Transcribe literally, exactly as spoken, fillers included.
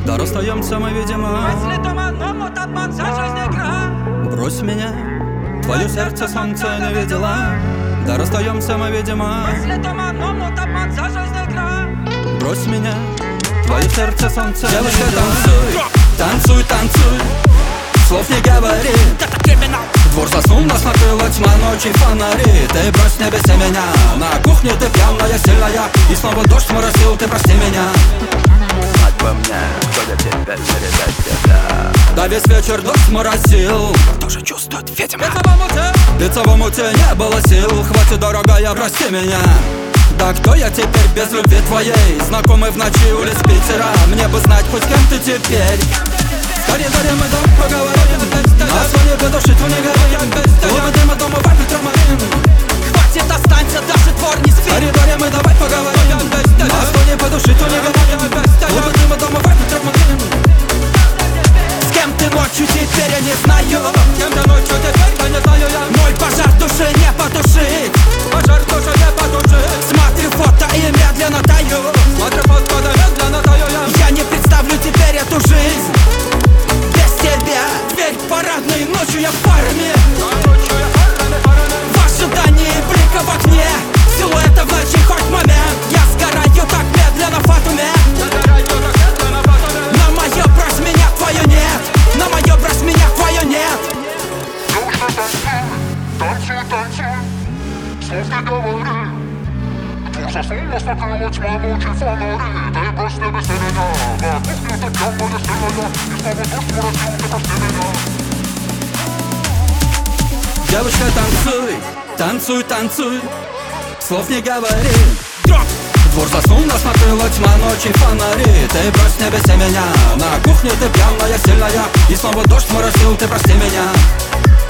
Да расстаемся мы, видимо. Мысли туманом, вот обман, вся жизнь игра. Брось меня, твое сердце солнце не видела. Да расстаемся мы, видимо. Мысли туманом, вот обман, вся жизнь игра. Брось меня, твое сердце солнце. Девушка, танцуй, танцуй, танцуй, слов не говори. Это криминал. Двор заснул, нас накрыла тьма, ночи фонари. Ты брось, не беси меня. На кухне ты пьяная, сильная. И снова дождь моросил, ты прости меня. Знать бы мне, кто я теперь передать тебя. Да весь вечер дождь моросил. Тоже чувствует, видимо. Это вам муте. Биться в омуте не было сил. Хватит, дорогая, прости меня. Да кто я теперь без любви твоей? Знакомый в ночи улиц Питера. Мне бы знать, хоть кем ты теперь. В коридоре мы дом поговорим. А слоне подушить в негоре. Клубы дыма, дома вайпит ромарин. Хватит, останься, даже двор не В спит. коридоре мы давай поговорим. А слоне подушить в негоре. Клубы дыма, дома вайпит ромарин. С кем ты ночью, теперь я не знаю. Кем ты ночью теперь, да не знаю я. Мой пожар в душе не потушить. Пожар тоже не потушить. Смотрю фото и медленно таю. Смотрю фото, да медленно таю я. Я не представлю теперь эту жизнь без тебя. Дверь парадной, ночью я в форме. В ожидании блика в окне. Силуэта в ночи хоть момент. Я сгораю так медленно в атоме. На мое брось меня, твое нет. На мое брось меня, твое нет. Танцуй, танцуй, слов не говори. Двор заснул, нас накрыла тьма, ночи фонари. Ты брось, не беси меня. На кухне ты пьяная, сильная. И снова дождь моросил, ты прости меня. Девушка, танцуй, танцуй, танцуй, слов не говори. Двор заснул, нас накрыла тьма, ночи фонари. Ты брось, не беси меня. На кухне ты пьяная, сильная. И снова дождь моросил, ты прости меня.